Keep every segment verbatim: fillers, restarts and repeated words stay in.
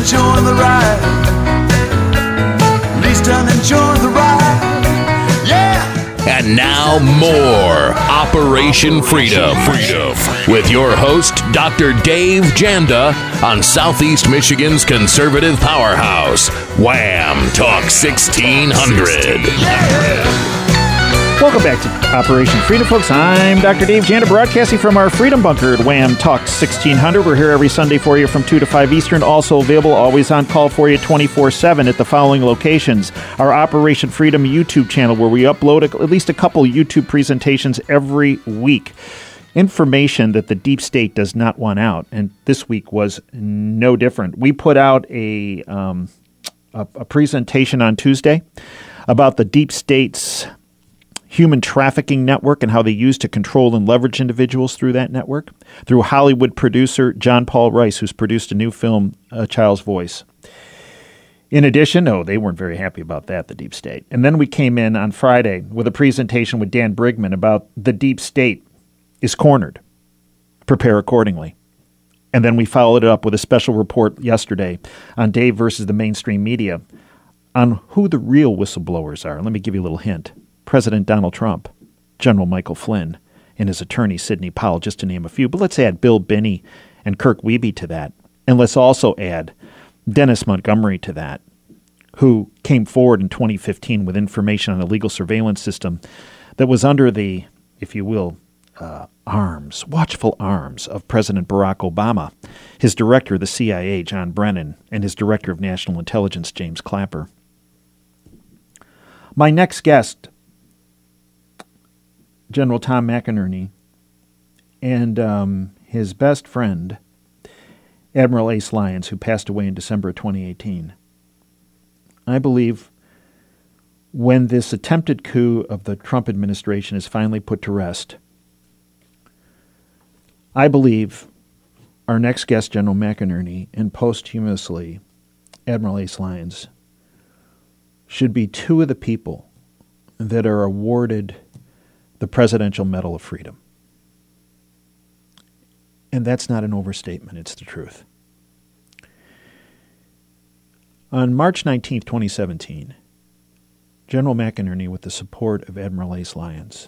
enjoying the ride. At least I'm enjoying the ride. Yeah! And now more Operation Freedom. Freedom. With your host, Doctor Dave Janda, on Southeast Michigan's conservative powerhouse, Wham Talk sixteen hundred. Welcome back to Operation Freedom, folks. I'm Doctor Dave Janda, broadcasting from our Freedom Bunker at Wham Talk sixteen hundred. We're here every Sunday for you from two to five Eastern. Also available, always on call for you twenty-four seven at the following locations. Our Operation Freedom YouTube channel, where we upload at least a couple YouTube presentations every week. Information that the deep state does not want out, and this week was no different. We put out a, um, a, a presentation on Tuesday about the deep state's human trafficking network and how they use to control and leverage individuals through that network, through Hollywood producer John Paul Rice, who's produced a new film, A Child's Voice. In addition, no, they weren't very happy about that, the deep state. And then we came in on Friday with a presentation with Dan Brigman about the deep state is cornered. Prepare accordingly. And then we followed it up with a special report yesterday on Dave versus the mainstream media on who the real whistleblowers are. Let me give you a little hint. President Donald Trump, General Michael Flynn, and his attorney Sidney Powell, just to name a few. But let's add Bill Binney and Kirk Wiebe to that. And let's also add Dennis Montgomery to that, who came forward in twenty fifteen with information on a legal surveillance system that was under the, if you will, uh, arms, watchful arms of President Barack Obama, his director of the C I A, John Brennan, and his director of national intelligence, James Clapper. My next guest, General Tom McInerney, and um, his best friend, Admiral Ace Lyons, who passed away in December of twenty eighteen. I believe when this attempted coup of the Trump administration is finally put to rest, I believe our next guest, General McInerney, and posthumously Admiral Ace Lyons, should be two of the people that are awarded the Presidential Medal of Freedom. And that's not an overstatement, it's the truth. On March nineteenth, twenty seventeen, General McInerney, with the support of Admiral Ace Lyons,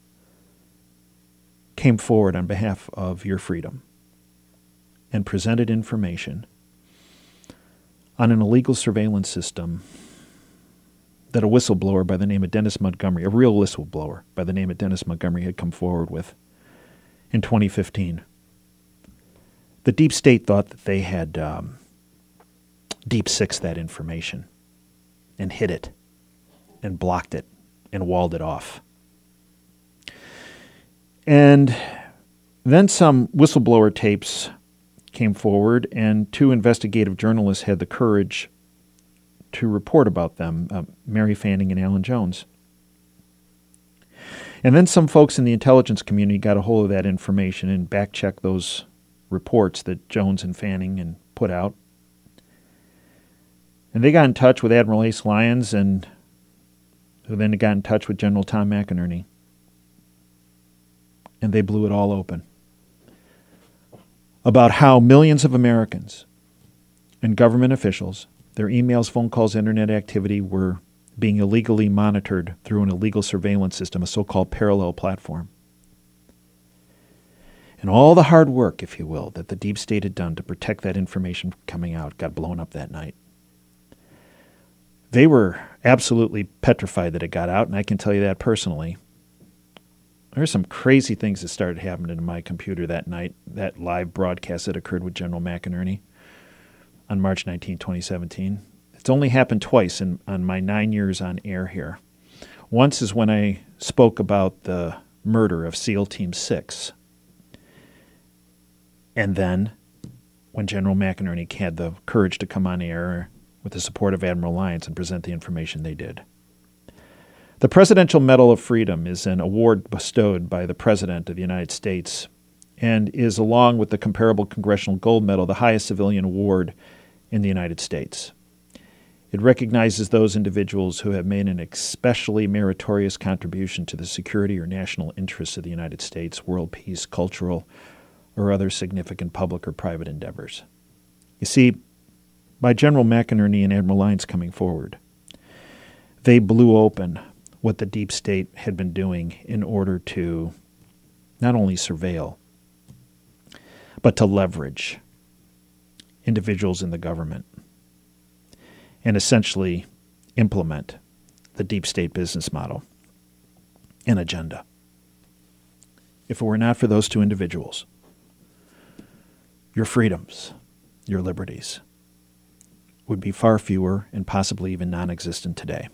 came forward on behalf of your freedom and presented information on an illegal surveillance system that a whistleblower by the name of Dennis Montgomery, a real whistleblower by the name of Dennis Montgomery, had come forward with in twenty fifteen. The deep state thought that they had um, deep sixed that information and hid it and blocked it and walled it off. And then some whistleblower tapes came forward, and two investigative journalists had the courage to report about them, uh, Mary Fanning and Alan Jones. And then some folks in the intelligence community got a hold of that information and back-checked those reports that Jones and Fanning and put out. And they got in touch with Admiral Ace Lyons, and who then got in touch with General Tom McInerney. And they blew it all open about how millions of Americans and government officials, their emails, phone calls, internet activity were being illegally monitored through an illegal surveillance system, a so-called parallel platform. And all the hard work, if you will, that the deep state had done to protect that information from coming out got blown up that night. They were absolutely petrified that it got out, and I can tell you that personally. There are some crazy things that started happening to my computer that night, that live broadcast that occurred with General McInerney on March nineteenth, twenty seventeen. It's only happened twice in on my nine years on air here. Once is when I spoke about the murder of SEAL Team six. And then when General McInerney had the courage to come on air with the support of Admiral Lyons and present the information they did. The Presidential Medal of Freedom is an award bestowed by the President of the United States and is, along with the comparable Congressional Gold Medal, the highest civilian award in the United States. It recognizes those individuals who have made an especially meritorious contribution to the security or national interests of the United States, world peace, cultural, or other significant public or private endeavors. You see, by General McInerney and Admiral Lyons coming forward, they blew open what the deep state had been doing in order to not only surveil, but to leverage individuals in the government and essentially implement the deep state business model and agenda. If it were not for those two individuals, your freedoms, your liberties, would be far fewer and possibly even non-existent today.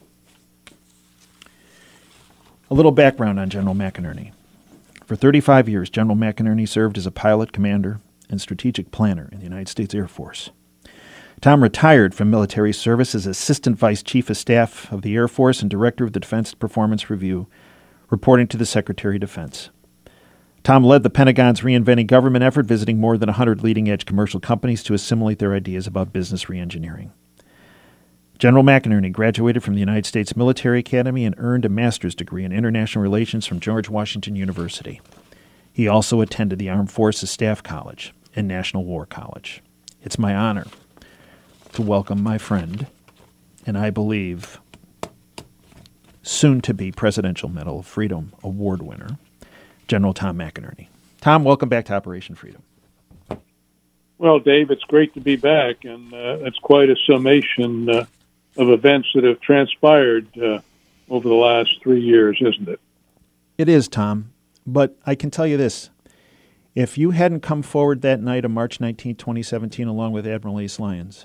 A little background on General McInerney. For thirty-five years, General McInerney served as a pilot, commander, and strategic planner in the United States Air Force. Tom retired from military service as Assistant Vice Chief of Staff of the Air Force and Director of the Defense Performance Review, reporting to the Secretary of Defense. Tom led the Pentagon's reinventing government effort, visiting more than one hundred leading-edge commercial companies to assimilate their ideas about business reengineering. General McInerney graduated from the United States Military Academy and earned a master's degree in international relations from George Washington University. He also attended the Armed Forces Staff College and National War College. It's my honor to welcome my friend, and I believe soon-to-be Presidential Medal of Freedom Award winner, General Tom McInerney. Tom, welcome back to Operation Freedom. Well, Dave, it's great to be back, and uh, it's quite a summation uh, of events that have transpired uh, over the last three years, isn't it? It is, Tom, but I can tell you this. If you hadn't come forward that night of March nineteenth, twenty seventeen, along with Admiral Ace Lyons,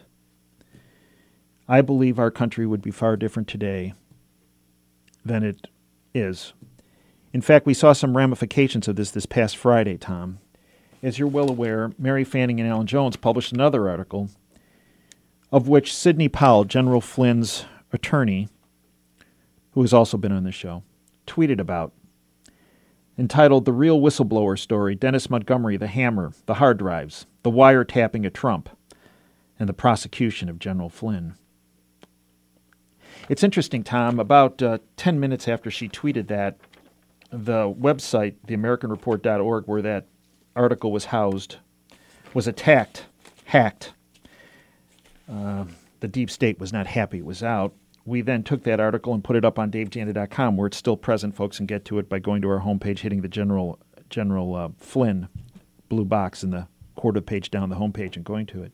I believe our country would be far different today than it is. In fact, we saw some ramifications of this this past Friday, Tom. As you're well aware, Mary Fanning and Alan Jones published another article of which Sidney Powell, General Flynn's attorney, who has also been on this show, tweeted about, entitled The Real Whistleblower Story, Dennis Montgomery, the Hammer, the Hard Drives, the Wiretapping of Trump, and the Prosecution of General Flynn. It's interesting, Tom, about uh, ten minutes after she tweeted that, the website, the American Report dot org, where that article was housed, was attacked, hacked. Uh, the deep state was not happy it was out. We then took that article and put it up on Dave Janda dot com, where it's still present. Folks can get to it by going to our homepage, hitting the General General uh, Flynn blue box in the quarter page down the homepage and going to it.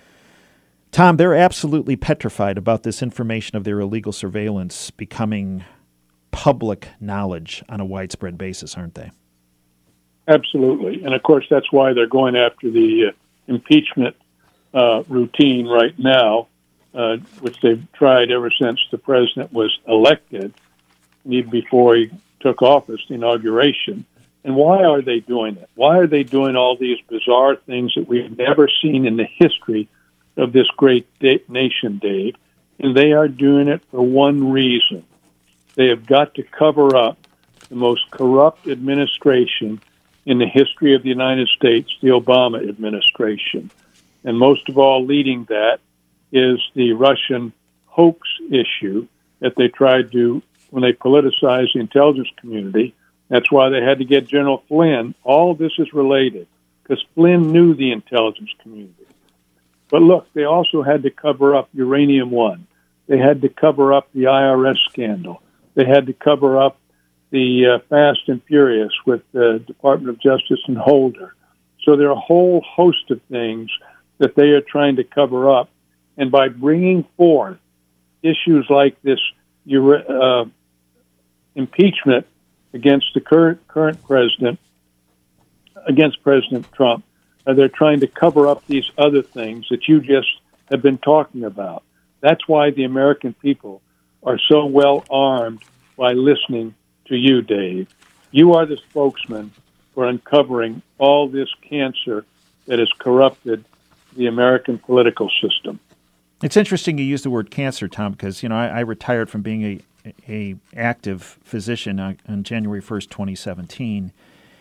Tom, they're absolutely petrified about this information of their illegal surveillance becoming public knowledge on a widespread basis, aren't they? Absolutely. And, of course, that's why they're going after the uh, impeachment uh, routine right now, uh, which they've tried ever since the president was elected, even before he took office, the inauguration. And why are they doing it? Why are they doing all these bizarre things that we've never seen in the history of this great da- nation, Dave? And they are doing it for one reason. They have got to cover up the most corrupt administration in the history of the United States, the Obama administration. And most of all, leading that is the Russian hoax issue that they tried to, when they politicized the intelligence community. That's why they had to get General Flynn. All of this is related, because Flynn knew the intelligence community. But look, they also had to cover up Uranium One. They had to cover up the I R S scandal. They had to cover up the uh, Fast and Furious with the Department of Justice and Holder. So there are a whole host of things that they are trying to cover up. And by bringing forth issues like this uh, impeachment against the current current president, against President Trump, uh, they're trying to cover up these other things that you just have been talking about. That's why the American people are so well armed by listening to you, Dave. You are the spokesman for uncovering all this cancer that has corrupted the American political system. It's interesting you use the word cancer, Tom, because you know I, I retired from being a a active physician on, on January first, twenty seventeen,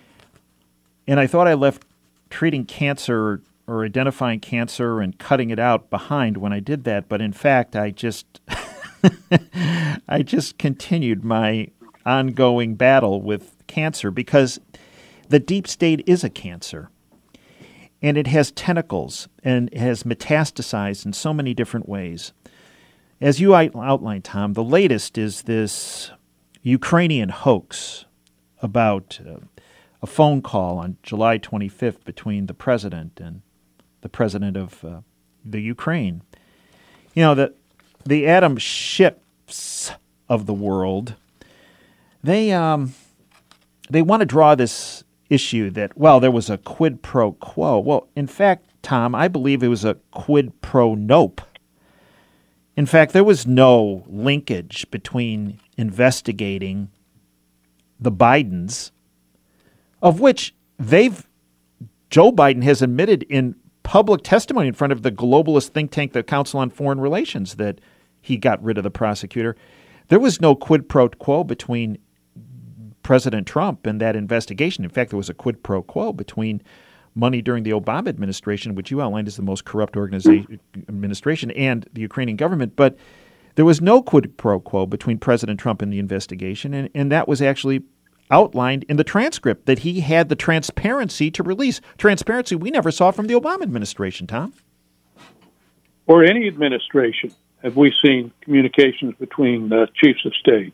and I thought I left treating cancer or identifying cancer and cutting it out behind when I did that, but in fact, I just I just continued my ongoing battle with cancer because the deep state is a cancer. and it has tentacles and it has metastasized in so many different ways. As you outlined, Tom, the latest is this Ukrainian hoax about uh, a phone call on July twenty-fifth between the president and the president of uh, the Ukraine. You know, the, the Adam Schiffs of the world, they, um, they want to draw this issue that, well, there was a quid pro quo. Well, in fact, Tom, I believe it was a quid pro nope. In fact, there was no linkage between investigating the Bidens, of which they've, Joe Biden has admitted in public testimony in front of the globalist think tank, the Council on Foreign Relations, that he got rid of the prosecutor. There was no quid pro quo between President Trump and that investigation. In fact, there was a quid pro quo between money during the Obama administration, which you outlined as the most corrupt organization, administration, and the Ukrainian government. But there was no quid pro quo between President Trump and the investigation, and, and that was actually outlined in the transcript, that he had the transparency to release. Transparency we never saw from the Obama administration, Tom. Or any administration have we seen communications between uh, chiefs of state.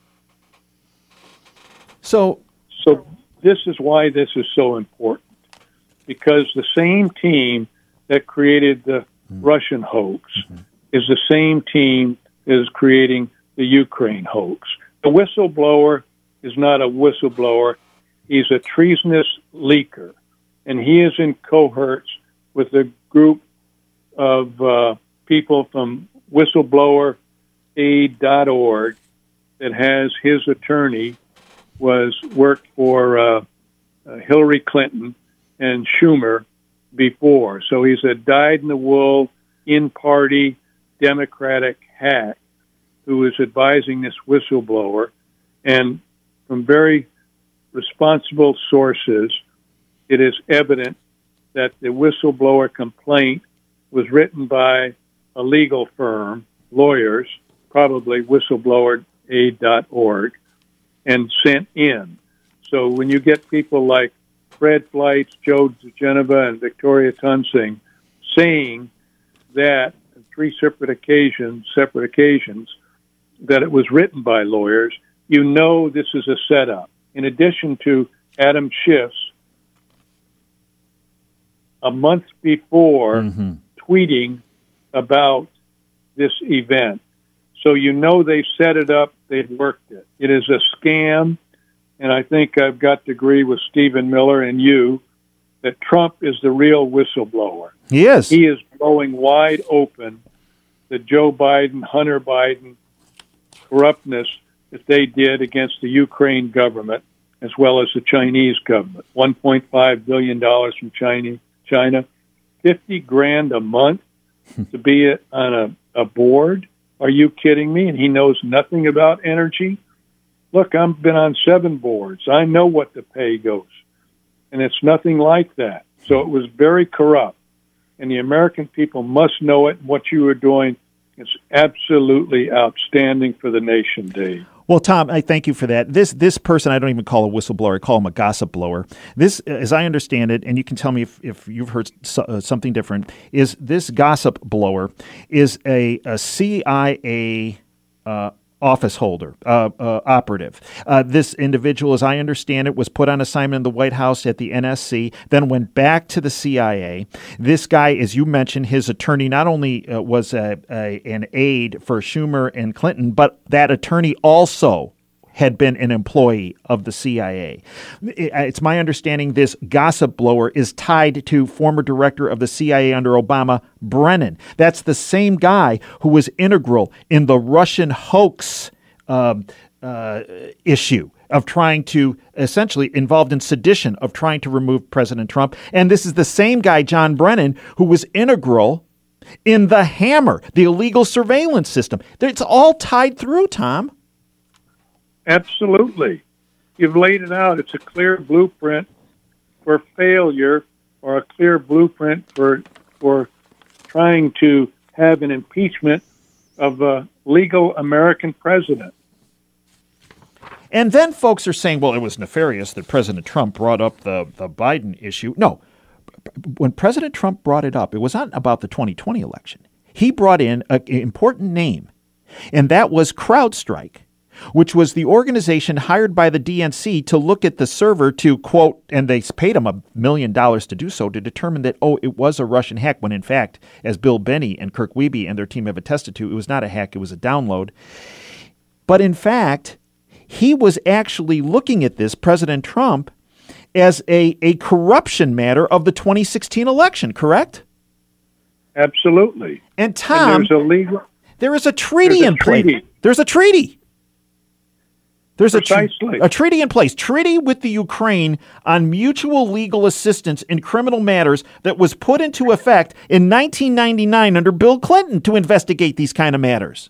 So, so this is why this is so important. Because the same team that created the mm-hmm. Russian hoax mm-hmm. is the same team that is creating the Ukraine hoax. The whistleblower is not a whistleblower. He's a treasonous leaker. And he is in cohorts with a group of uh, people from whistleblower aid dot org that has his attorney was worked for uh, uh, Hillary Clinton and Schumer before. So he's a dyed-in-the-wool, in-party Democratic hack who is advising this whistleblower. And from very responsible sources, it is evident that the whistleblower complaint was written by a legal firm, lawyers, probably whistleblower aid dot org, and sent in. So when you get people like Fred Fleitz, Joe Geneva, and Victoria Tunsing saying that on three separate occasions, separate occasions, that it was written by lawyers, you know this is a setup. In addition to Adam Schiff's, a month before, mm-hmm. tweeting about this event. So you know they've set it up, they've worked it. It is a scam. And I think I've got to agree with Stephen Miller and you that Trump is the real whistleblower. He is. He is blowing wide open the Joe Biden, Hunter Biden corruptness that they did against the Ukraine government as well as the Chinese government. one point five billion dollars from China, China, fifty grand a month to be on a, a board. Are you kidding me? And he knows nothing about energy. Look, I've been on seven boards. I know what the pay goes. And it's nothing like that. So it was very corrupt. And the American people must know it. What you are doing is absolutely outstanding for the nation, Dave. Well, Tom, I thank you for that. This this person, I don't even call a whistleblower. I call him a gossip blower. This, as I understand it, and you can tell me if, if you've heard so, uh, something different, is this gossip blower is a, a C I A uh office holder, uh, uh, operative. Uh, this individual, as I understand it, was put on assignment in the White House at the N S C, then went back to the C I A. This guy, as you mentioned, his attorney not only uh, was a, a, an aide for Schumer and Clinton, but that attorney also had been an employee of the C I A. It's my understanding this gossip blower is tied to former director of the C I A under Obama, Brennan. That's the same guy who was integral in the Russian hoax uh, uh, issue of trying to, essentially involved in sedition of trying to remove President Trump. And this is the same guy, John Brennan, who was integral in the Hammer, the illegal surveillance system. It's all tied through, Tom. Absolutely. You've laid it out. It's a clear blueprint for failure or a clear blueprint for for trying to have an impeachment of a legal American president. And then folks are saying, well, it was nefarious that President Trump brought up the, the Biden issue. No, when President Trump brought it up, it was not about the twenty twenty election. He brought in an important name, and that was CrowdStrike, which was the organization hired by the D N C to look at the server to, quote, and they paid him a million dollars to do so, to determine that, oh, it was a Russian hack, when in fact, as Bill Benny and Kirk Wiebe and their team have attested to, it was not a hack, it was a download. But in fact, he was actually looking at this, President Trump, as a, a corruption matter of the twenty sixteen election, correct? Absolutely. And Tom, and there's a legal, there is a treaty there's a in place. treaty. There's a treaty. There's a, tr- Precisely. a treaty in place, treaty with the Ukraine on mutual legal assistance in criminal matters that was put into effect in nineteen ninety-nine under Bill Clinton to investigate these kind of matters.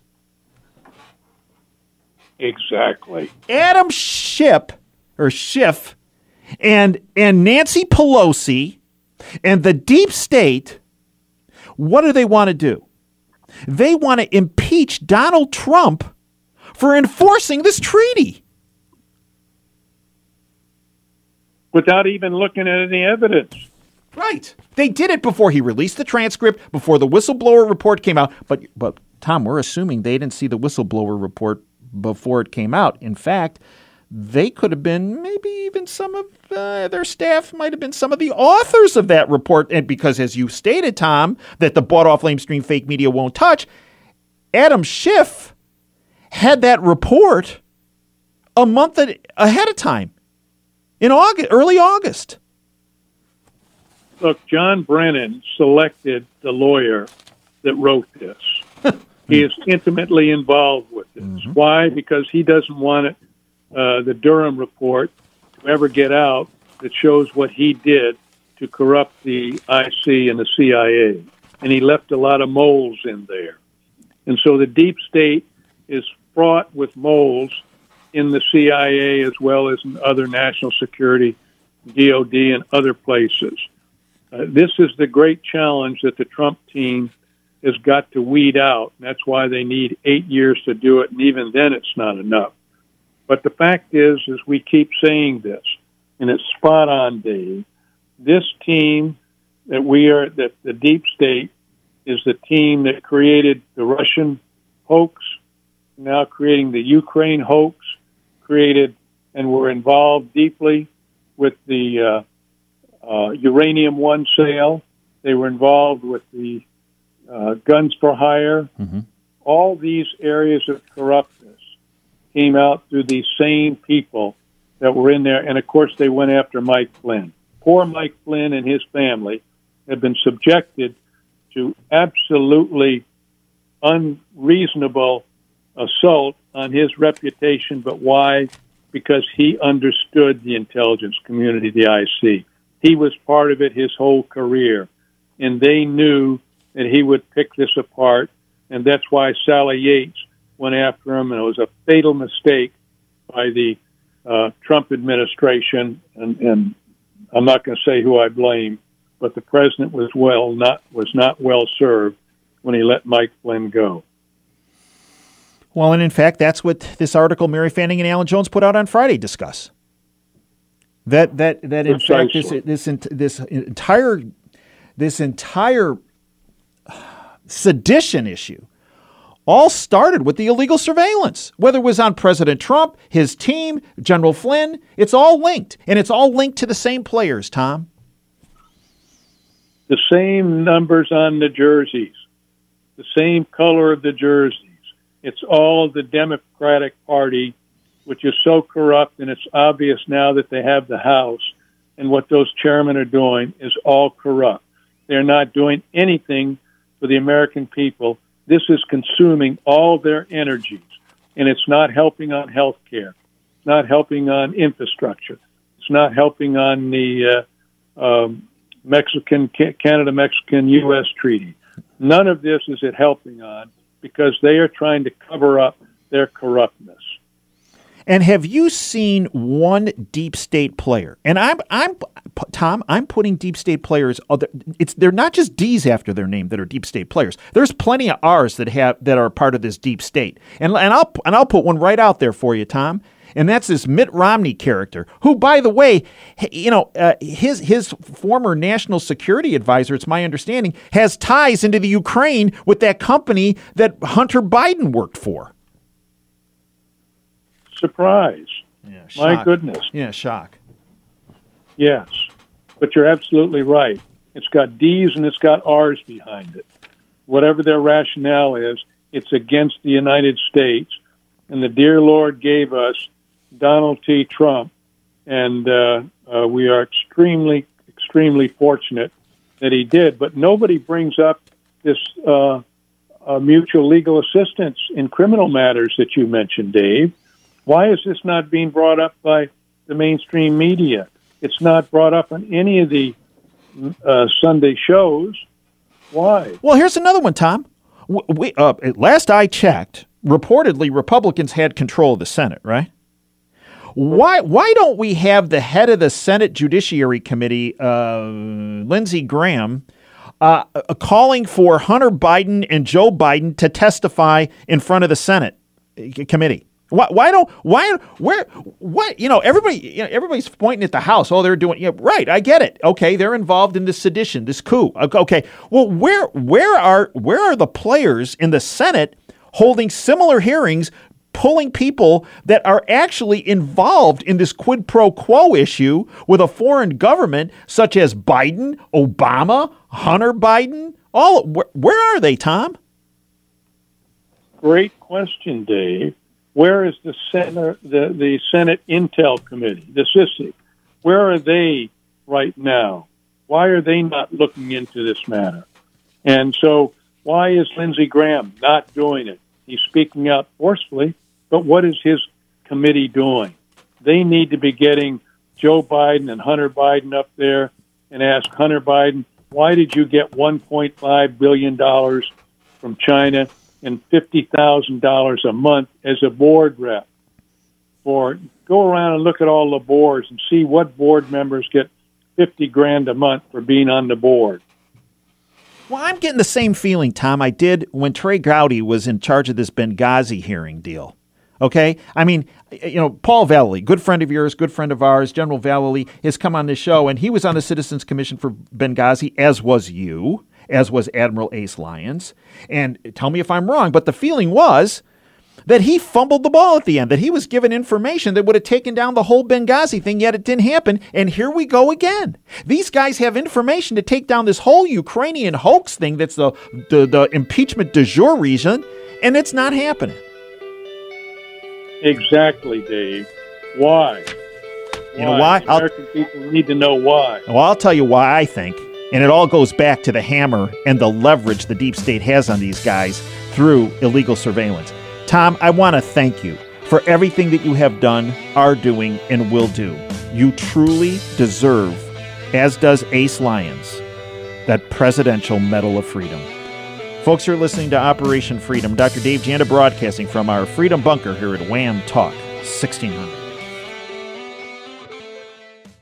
Exactly. Adam Schiff, or Schiff, and and Nancy Pelosi and the deep state, what do they want to do? They want to impeach Donald Trump for enforcing this treaty. Without even looking at any evidence. Right. They did it before he released the transcript, before the whistleblower report came out. But, but Tom, we're assuming they didn't see the whistleblower report before it came out. In fact, they could have been, maybe even some of uh, their staff might have been some of the authors of that report. And because, as you stated, Tom, that the bought-off lamestream fake media won't touch, Adam Schiff had that report a month ahead of time, in August, early August. Look, John Brennan selected the lawyer that wrote this. He is intimately involved with this. Mm-hmm. Why? Because he doesn't want it, uh, the Durham report to ever get out that shows what he did to corrupt the I C and the C I A. And he left a lot of moles in there. And so the deep state is fraught with moles in the C I A as well as in other national security, D O D, and other places. Uh, this is the great challenge that the Trump team has got to weed out. That's why they need eight years to do it, and even then it's not enough. But the fact is, is we keep saying this, and it's spot on, Dave. This team that we are, that the deep state is the team that created the Russian hoax, now creating the Ukraine hoax, created and were involved deeply with the uh, uh, Uranium One sale. They were involved with the uh, guns for hire. Mm-hmm. All these areas of corruptness came out through these same people that were in there. And, of course, they went after Mike Flynn. Poor Mike Flynn and his family have been subjected to absolutely unreasonable assault on his reputation. But why? Because he understood the intelligence community, the I C. He was part of it his whole career, and they knew that he would pick this apart, and that's why Sally Yates went after him, and it was a fatal mistake by the uh, Trump administration, and, and I'm not going to say who I blame, but the president was well not was not well served when he let Mike Flynn go. Well, and in fact, that's what this article Mary Fanning and Alan Jones put out on Friday discuss. That that that in fact this this this entire this entire sedition issue all started with the illegal surveillance. Whether it was on President Trump, his team, General Flynn, it's all linked, and it's all linked to the same players. Tom, the same numbers on the jerseys, the same color of the jerseys. It's all the Democratic Party, which is so corrupt, and it's obvious now that they have the House, and what those chairmen are doing is all corrupt. They're not doing anything for the American people. This is consuming all their energies, and it's not helping on health care. It's not helping on infrastructure. It's not helping on the uh, um, Mexican, Canada-Mexican U S treaty. None of this is it helping on, because they are trying to cover up their corruptness. And have you seen one deep state player? And I'm, I'm, Tom, I'm putting deep state players. It's they're not just D's after their name that are deep state players. There's plenty of R's that have that are part of this deep state. And and I'll and I'll put one right out there for you, Tom. and that's this Mitt Romney character, who, by the way, you know, uh, his his former national security advisor, it's my understanding, has ties into the Ukraine with that company that Hunter Biden worked for. Surprise. Yeah, My goodness. Yeah, shock. Yes, but you're absolutely right. It's got D's and it's got R's behind it. Whatever their rationale is, it's against the United States. And the dear Lord gave us Donald T. Trump, and uh, uh, we are extremely, extremely fortunate that he did. But nobody brings up this uh, uh, mutual legal assistance in criminal matters that you mentioned, Dave. Why is this not being brought up by the mainstream media? It's not brought up on any of the uh, Sunday shows. Why? Well, here's another one, Tom. We, uh, last I checked, reportedly Republicans had control of the Senate, right? Why why don't we have the head of the Senate Judiciary Committee, uh, Lindsey Graham, uh, calling for Hunter Biden and Joe Biden to testify in front of the Senate committee? Why, why don't why where what you know everybody you know, everybody's pointing at the House. Oh, they're doing yeah, right. I get it. Okay, they're involved in this sedition, this coup. Okay, well, where where are where are the players in the Senate holding similar hearings, pulling people that are actually involved in this quid pro quo issue with a foreign government such as Biden, Obama, Hunter Biden? All where, where are they, Tom? Great question, Dave. Where is the Senate, the, the Senate Intel Committee, the S I S I? Where are they right now? Why are they not looking into this matter? And so why is Lindsey Graham not doing it? He's speaking out forcefully, but what is his committee doing? They need to be getting Joe Biden and Hunter Biden up there and ask Hunter Biden, why did you get one point five billion dollars from China and fifty thousand dollars a month as a board rep? Or go around and look at all the boards and see what board members get fifty grand a month for being on the board. Well, I'm getting the same feeling, Tom, I did when Trey Gowdy was in charge of this Benghazi hearing deal. Okay? I mean, you know, Paul Vallely, good friend of yours, good friend of ours, General Vallely, has come on this show, and he was on the Citizens Commission for Benghazi, as was you, as was Admiral Ace Lyons. And tell me if I'm wrong, but the feeling was that he fumbled the ball at the end, that he was given information that would have taken down the whole Benghazi thing, yet it didn't happen. And here we go again. These guys have information to take down this whole Ukrainian hoax thing that's the, the, the impeachment du jour reason, and it's not happening. Exactly, Dave. Why? You know why? The American I'll, people need to know why. Well, I'll tell you why I think. And it all goes back to the hammer and the leverage the deep state has on these guys through illegal surveillance. Tom, I want to thank you for everything that you have done, are doing, and will do. You truly deserve, as does Ace Lyons, that Presidential Medal of Freedom. Folks, you're listening to Operation Freedom. Doctor Dave Janda broadcasting from our Freedom Bunker here at Wham Talk sixteen hundred.